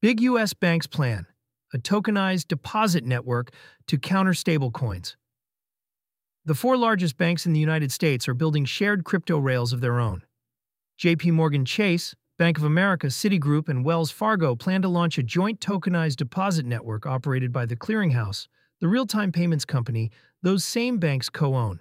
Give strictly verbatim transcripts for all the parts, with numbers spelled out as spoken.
Big U S banks plan a tokenized deposit network to counter stablecoins. The four largest banks in the United States are building shared crypto rails of their own. J P Morgan Chase, Bank of America, Citigroup, and Wells Fargo plan to launch a joint tokenized deposit network operated by the Clearing House, the real-time payments company those same banks co-own.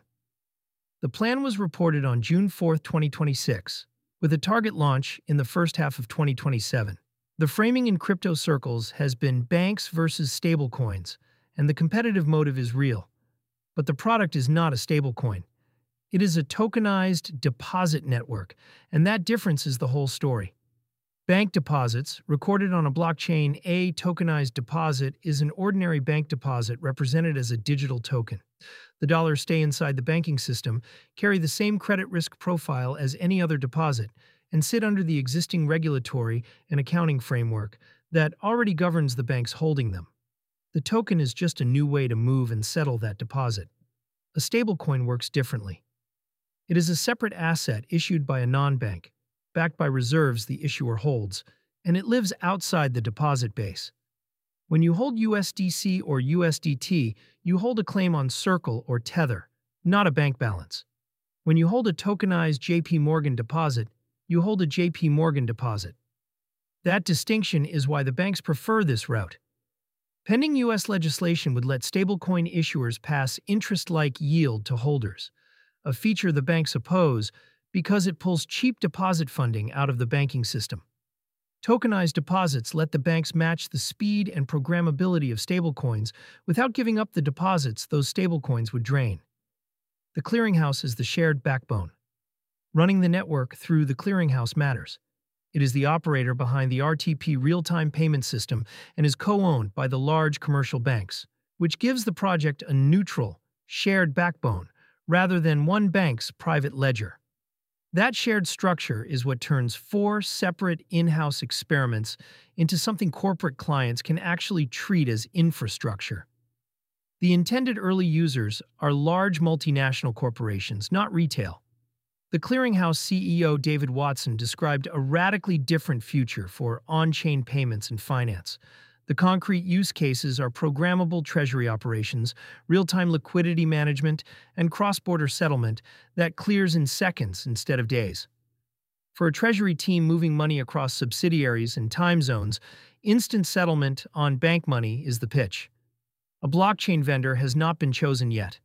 The plan was reported on June fourth, twenty twenty-six, with a target launch in the first half of twenty twenty-seven. The framing in crypto circles has been banks versus stablecoins, and the competitive motive is real. But the product is not a stablecoin. It is a tokenized deposit network, and that difference is the whole story. Bank deposits, recorded on a blockchain. A tokenized deposit is an ordinary bank deposit represented as a digital token. The dollars stay inside the banking system, carry the same credit risk profile as any other deposit, and sit under the existing regulatory and accounting framework that already governs the banks holding them. The token is just a new way to move and settle that deposit. A stablecoin works differently. It is a separate asset issued by a non-bank, backed by reserves the issuer holds, and it lives outside the deposit base. When you hold U S D C or U S D T, you hold a claim on Circle or Tether, not a bank balance. When you hold a tokenized J P Morgan deposit, you hold a J P Morgan deposit. That distinction is why the banks prefer this route. Pending U S legislation would let stablecoin issuers pass interest-like yield to holders, a feature the banks oppose because it pulls cheap deposit funding out of the banking system. Tokenized deposits let the banks match the speed and programmability of stablecoins without giving up the deposits those stablecoins would drain. The clearinghouse is the shared backbone. Running the network through the clearinghouse matters. It is the operator behind the R T P real-time payment system and is co-owned by the large commercial banks, which gives the project a neutral, shared backbone rather than one bank's private ledger. That shared structure is what turns four separate in-house experiments into something corporate clients can actually treat as infrastructure. The intended early users are large multinational corporations, not retail. The clearinghouse C E O David Watson described a radically different future for on-chain payments and finance. The concrete use cases are programmable treasury operations, real-time liquidity management, and cross-border settlement that clears in seconds instead of days. For a treasury team moving money across subsidiaries and time zones, instant settlement on bank money is the pitch. A blockchain vendor has not been chosen yet.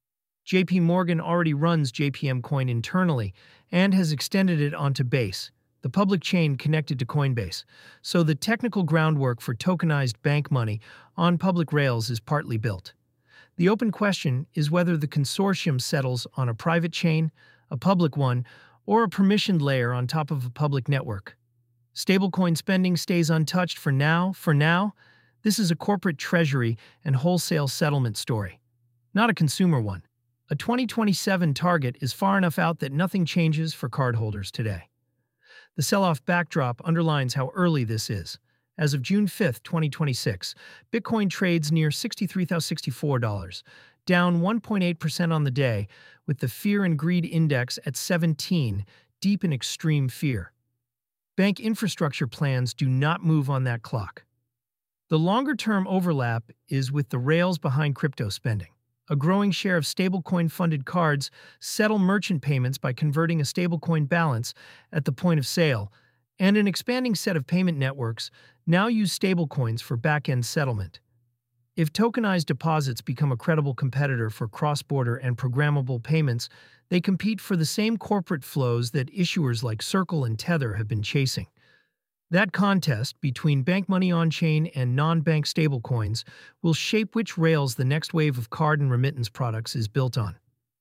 J P Morgan already runs J P M Coin internally and has extended it onto Base, the public chain connected to Coinbase, so the technical groundwork for tokenized bank money on public rails is partly built. The open question is whether the consortium settles on a private chain, a public one, or a permissioned layer on top of a public network. Stablecoin spending stays untouched for now. For now, this is a corporate treasury and wholesale settlement story, not a consumer one. A twenty twenty-seven target is far enough out that nothing changes for cardholders today. The sell-off backdrop underlines how early this is. As of June fifth, twenty twenty-six, Bitcoin trades near sixty-three thousand sixty-four dollars, down one point eight percent on the day, with the Fear and Greed Index at seventeen, deep in extreme fear. Bank infrastructure plans do not move on that clock. The longer-term overlap is with the rails behind crypto spending. A growing share of stablecoin-funded cards settle merchant payments by converting a stablecoin balance at the point of sale, and an expanding set of payment networks now use stablecoins for back-end settlement. If tokenized deposits become a credible competitor for cross-border and programmable payments, they compete for the same corporate flows that issuers like Circle and Tether have been chasing. That contest between bank money on-chain and non-bank stablecoins will shape which rails the next wave of card and remittance products is built on.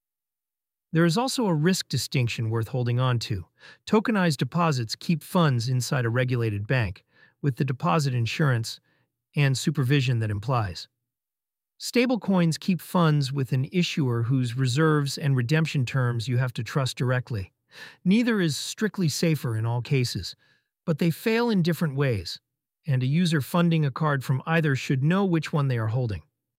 There is also a risk distinction worth holding on to. Tokenized deposits keep funds inside a regulated bank, with the deposit insurance and supervision that implies. Stablecoins keep funds with an issuer whose reserves and redemption terms you have to trust directly. Neither is strictly safer in all cases, but they fail in different ways, and a user funding a card from either should know which one they are holding.